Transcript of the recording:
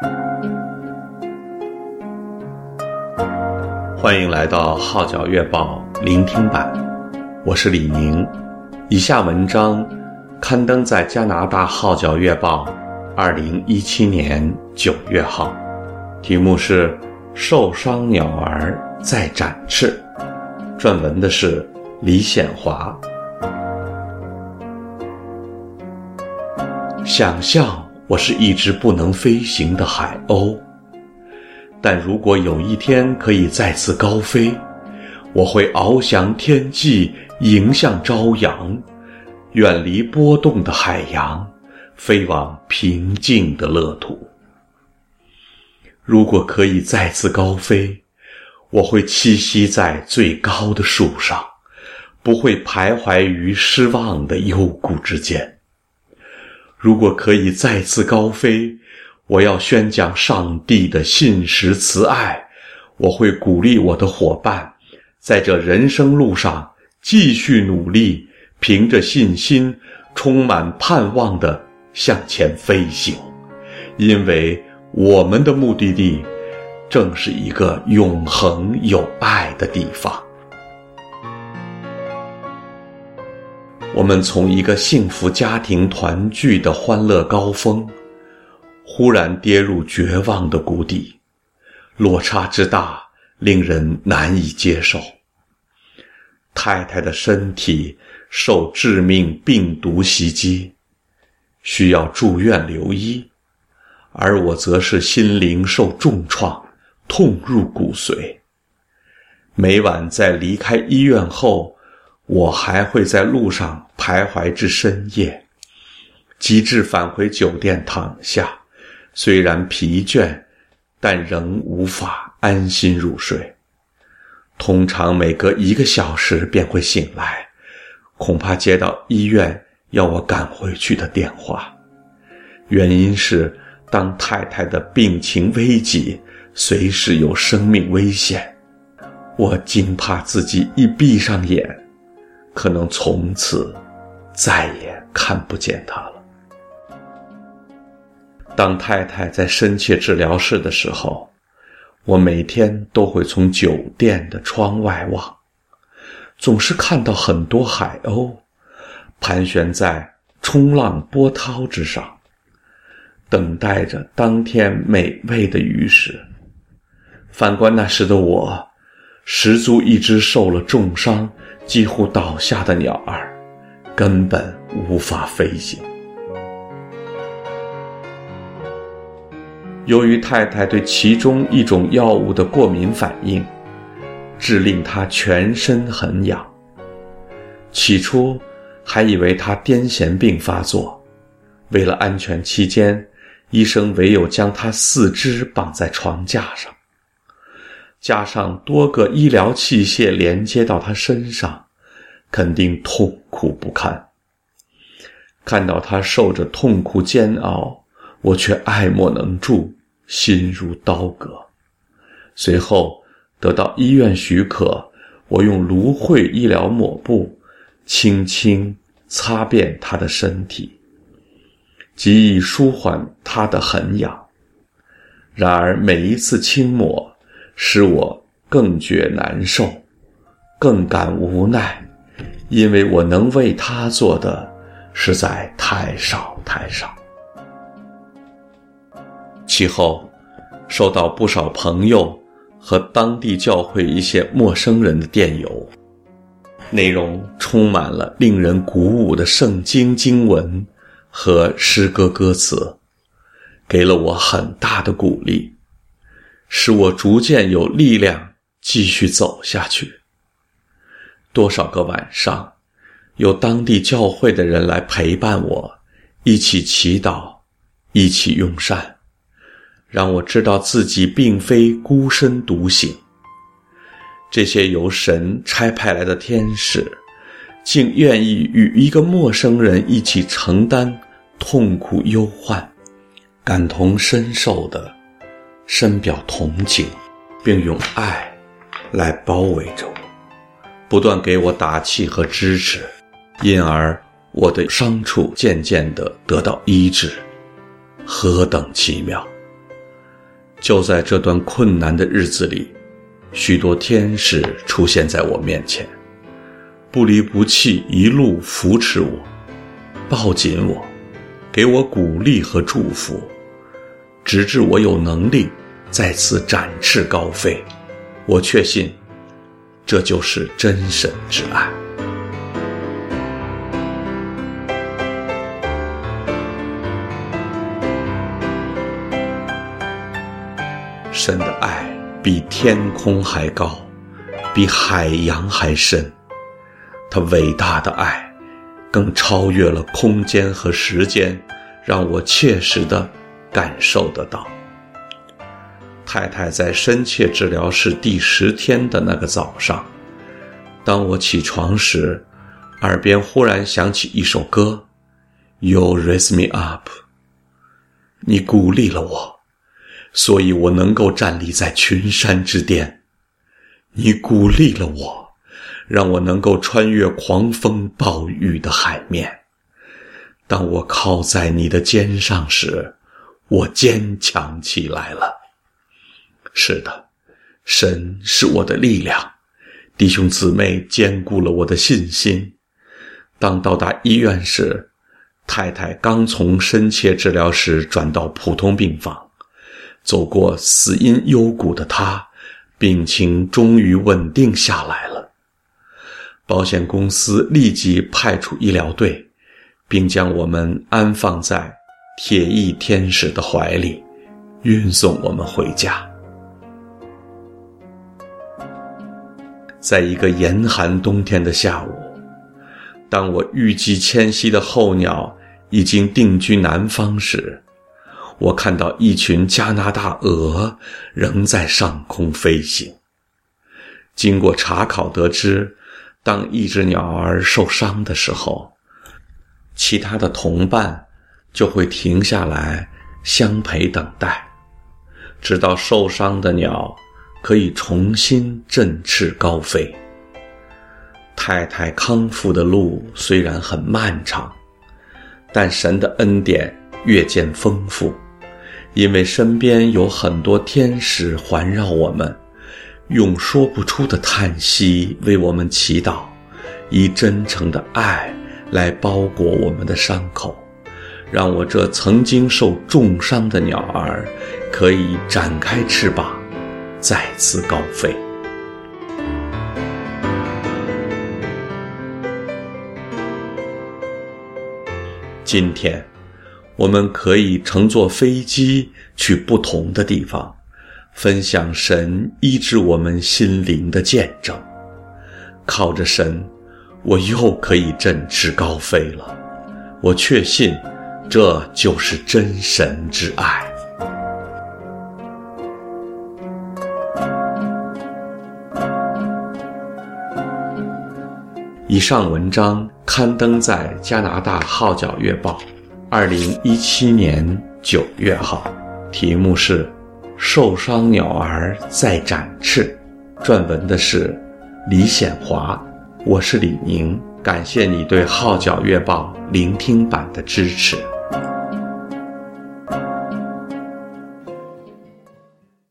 欢迎来到号角月报聆听版，我是李宁。以下文章刊登在加拿大号角月报2017年9月号，题目是受伤鸟儿在展翅，撰文的是李显华。想象我是一只不能飞行的海鸥，但如果有一天可以再次高飞，我会翱翔天际，迎向朝阳，远离波动的海洋，飞往平静的乐土。如果可以再次高飞，我会栖息在最高的树上，不会徘徊于失望的幽谷之间。如果可以再次高飞，我要宣讲上帝的信实慈爱，我会鼓励我的伙伴，在这人生路上继续努力，凭着信心，充满盼望地向前飞行，因为我们的目的地正是一个永恒有爱的地方。我们从一个幸福家庭团聚的欢乐高峰，忽然跌入绝望的谷底，落差之大，令人难以接受。太太的身体受致命病毒袭击，需要住院留医，而我则是心灵受重创，痛入骨髓。每晚在离开医院后，我还会在路上徘徊至深夜，极致返回酒店躺下，虽然疲倦，但仍无法安心入睡。通常每隔1个小时便会醒来，恐怕接到医院要我赶回去的电话。原因是当太太的病情危急，随时有生命危险，我惊怕自己一闭上眼，可能从此再也看不见他了。当太太在深切治疗室的时候，我每天都会从酒店的窗外望，总是看到很多海鸥盘旋在冲浪波涛之上，等待着当天美味的鱼食。反观那时的我，实足一只受了重伤几乎倒下的鸟儿，根本无法飞行。由于太太对其中一种药物的过敏反应，致令她全身很痒。起初还以为她癫痫病发作，为了安全起见，医生唯有将她4肢绑在床架上，加上多个医疗器械连接到她身上，肯定痛苦不堪。看到她受着痛苦煎熬，我却爱莫能助，心如刀割。随后得到医院许可，我用芦荟医疗抹布轻轻擦遍她的身体，极以舒缓她的痕痒。然而每一次轻抹使我更觉难受，更感无奈，因为我能为她做的实在太少太少。其后收到不少朋友和当地教会一些陌生人的电邮，内容充满了令人鼓舞的圣经经文和诗歌歌词，给了我很大的鼓励，使我逐渐有力量继续走下去。多少个晚上，有当地教会的人来陪伴我，一起祈祷，一起用膳，让我知道自己并非孤身独行。这些由神差派来的天使，竟愿意与一个陌生人一起承担痛苦忧患，感同身受的深表同情，并用爱来包围着我，不断给我打气和支持，因而我的伤处渐渐地得到医治。何等奇妙！ 就在这段困难的日子里，许多天使出现在我面前，不离不弃，一路扶持我，抱紧我，给我鼓励和祝福，直至我有能力再次展翅高飞。我确信，这就是真神之爱。神的爱比天空还高，比海洋还深，他伟大的爱更超越了空间和时间，让我切实地感受得到。太太在深切治疗室第10天的那个早上，当我起床时，耳边忽然响起一首歌， You raise me up。 你鼓励了我，所以我能够站立在群山之巅。你鼓励了我，让我能够穿越狂风暴雨的海面。当我靠在你的肩上时，我坚强起来了。是的，神是我的力量，弟兄姊妹坚固了我的信心。当到达医院时，太太刚从深切治疗室转到普通病房，走过死因幽谷的她，病情终于稳定下来了。保险公司立即派出医疗队，并将我们安放在铁翼天使的怀里，运送我们回家。在一个严寒冬天的下午，当我预计迁徙的候鸟已经定居南方时，我看到一群加拿大鹅仍在上空飞行。经过查考得知，当一只鸟儿受伤的时候，其他的同伴就会停下来相陪等待，直到受伤的鸟可以重新振翅高飞。太太康复的路虽然很漫长，但神的恩典越见丰富，因为身边有很多天使环绕我们，用说不出的叹息为我们祈祷，以真诚的爱来包裹我们的伤口，让我这曾经受重伤的鸟儿可以展开翅膀，再次高飞。今天我们可以乘坐飞机去不同的地方，分享神医治我们心灵的见证。靠着神，我又可以振翅高飞了。我确信，这就是真神之爱。以上文章刊登在加拿大号角月报2017年9月号，题目是受伤鸟儿在展翅，撰文的是李显华。我是李宁，感谢你对号角月报聆听版的支持。